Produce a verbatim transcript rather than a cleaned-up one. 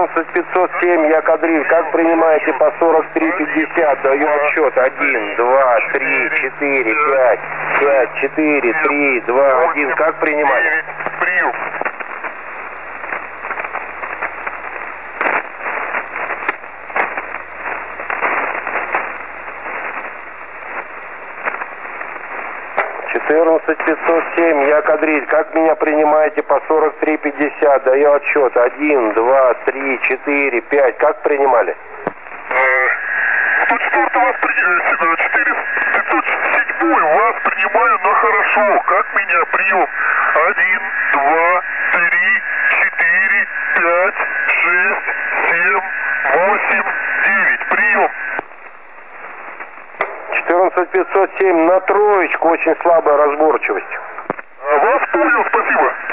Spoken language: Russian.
четырнадцать пятьсот семь, я кадриль. Как принимаете по сорок три пятьдесят? Даю отсчет. один, два, три, четыре, пять, пять, четыре, три, два, один. Как принимали? Прием. четырнадцать пятьсот семь, я кадриль. Как меня принимаете по сорок три пятьдесят? Даю отсчет. один, два, три, четыре, пять. Как принимали? сто четыре вас принимаю, четыре, пятьсот семь вас принимаю на хорошо. Как меня? Прием. один, два, три, четыре, пять, шесть, семь, восемь, девять. Прием. четырнадцать пятьсот семь на троечку, очень слабая разборчивость. Вас понял, спасибо.